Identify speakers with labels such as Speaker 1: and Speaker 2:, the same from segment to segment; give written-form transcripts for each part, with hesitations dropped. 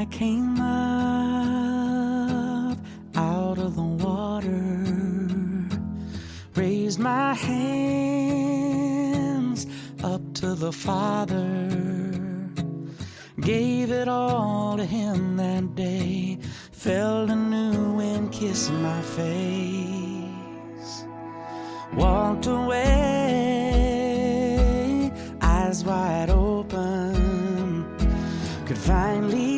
Speaker 1: I came up out of the water, raised my hands up to the Father, gave it all to him that day, felt a new wind kiss my face, walked away, eyes wide open, could finally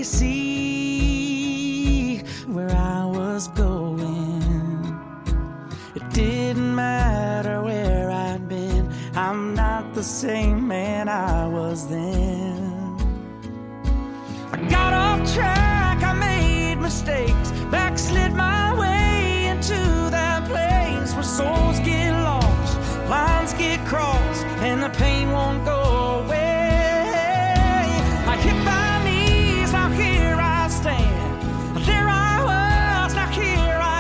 Speaker 1: see where I was going. It didn't matter where I'd been, I'm not the same man I was then. I got off track, I made mistakes, backslid my way into that place where souls get lost, lines get crossed, and the pain won't go away. I hit my knees, now here I stand. There I was, now here I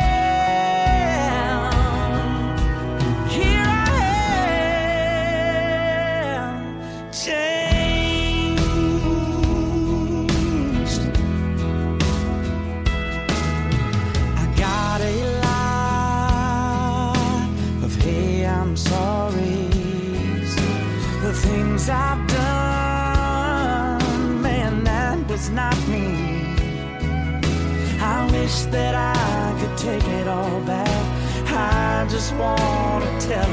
Speaker 1: am. Here I am, changed. I got a lot of hey, I'm sorry. The things I've done, man, that was not me. I wish that I could take it all back. I just want to tell